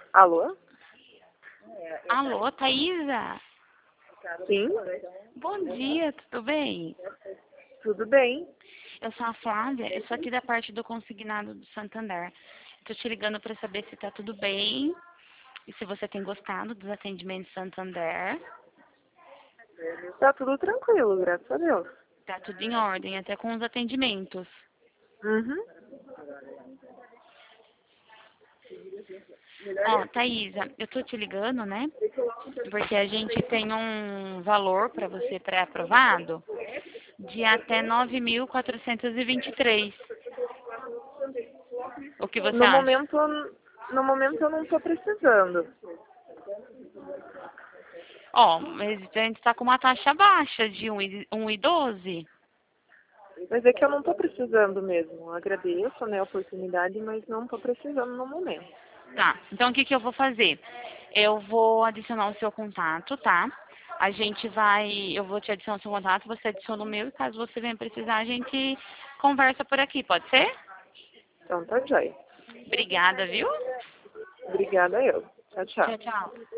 Alô? Alô, Thaisa? Sim? Bom dia, tudo bem? Tudo bem? Eu sou a Flávia, eu sou aqui da parte do consignado do Santander. Estou te ligando para saber se está tudo bem e se você tem gostado dos atendimentos Santander. Tá tudo tranquilo, graças a Deus. Tá tudo em ordem, até com os atendimentos. Uhum. Ó, Thaisa, eu tô te ligando, né? Porque a gente tem um valor para você pré-aprovado de até 9.423. O que você No acha? momento, no momento eu não tô precisando. Ó, mas a gente tá com uma taxa baixa de 1,12. Mas é que eu não tô precisando mesmo. Agradeço, né, a oportunidade, mas não tô precisando no momento. Tá, então o que que eu vou fazer? Eu vou adicionar o seu contato, tá? Eu vou te adicionar o seu contato, você adiciona o meu e caso você venha precisar, a gente conversa por aqui, pode ser? Então tá jóia. Obrigada, viu? Obrigada eu. Tchau, tchau. Tchau, tchau.